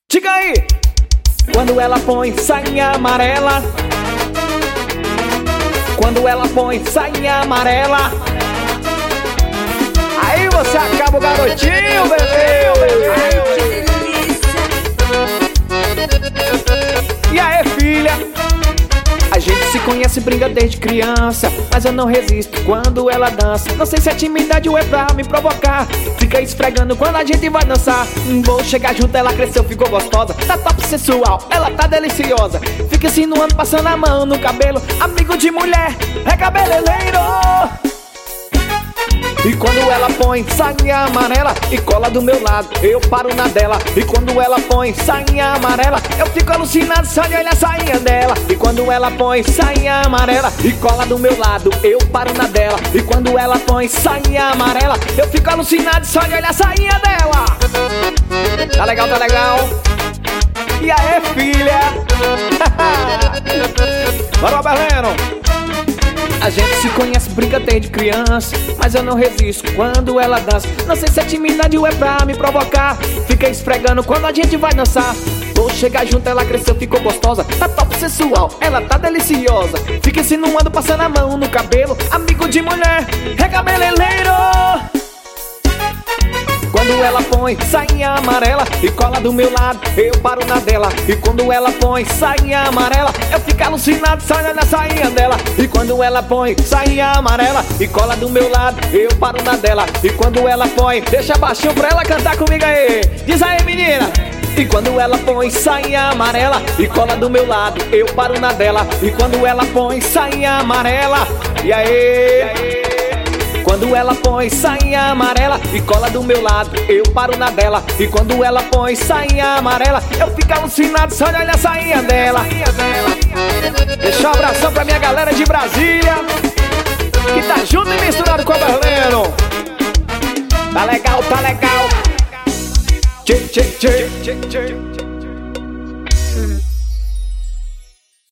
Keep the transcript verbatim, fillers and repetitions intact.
Diga aí! Quando ela põe sainha amarela, quando ela põe sainha amarela, aí você acaba o garotinho, bebê! Ai, que delícia! E aí, filha? A gente se conhece, brinca desde criança, mas eu não resisto quando ela dança. Não sei se é timidez ou é pra me provocar. Fica esfregando quando a gente vai dançar. Vou chegar junto, ela cresceu, ficou gostosa. Tá top sensual, ela tá deliciosa. Fica insinuando, passando a mão no cabelo. Amigo de mulher, é cabeleireiro. E quando ela põe sainha amarela e cola do meu lado, eu paro na dela. E quando ela põe sainha amarela, eu fico alucinado só de olhar a sainha dela. E quando ela põe sainha amarela e cola do meu lado, eu paro na dela. E quando ela põe sainha amarela, eu fico alucinado só de olhar a sainha dela. Tá legal, tá legal? E aí, filha? Bora, Berleno! A gente se conhece, brinca desde criança, mas eu não resisto quando ela dança. Não sei se é timidez ou é pra me provocar. Fica esfregando quando a gente vai dançar. Vou chegar junto, ela cresceu, ficou gostosa. Tá top sensual, ela tá deliciosa. Fica insinuando, passando a mão no cabelo. Amigo de mulher, é cabeleireiro. Quando ela põe sainha amarela e cola do meu lado, eu paro na dela. E quando ela põe sainha amarela, eu fico alucinado só na sainha dela. E quando ela põe sainha amarela e cola do meu lado, eu paro na dela. E quando ela põe, deixa baixinho pra ela cantar comigo aí. Diz aí, menina! E quando ela põe sainha amarela e cola do meu lado, eu paro na dela. E quando ela põe sainha amarela, e aí? E aí? Quando ela põe sainha amarela e cola do meu lado, eu paro na dela. E quando ela põe sainha amarela, eu fico alucinado só de olhar a sainha dela. Deixa um abração pra minha galera de Brasília, que tá junto e misturado com a Berleno. Tá legal, tá legal. Tchê, tchê, tchê, tchê, tchê.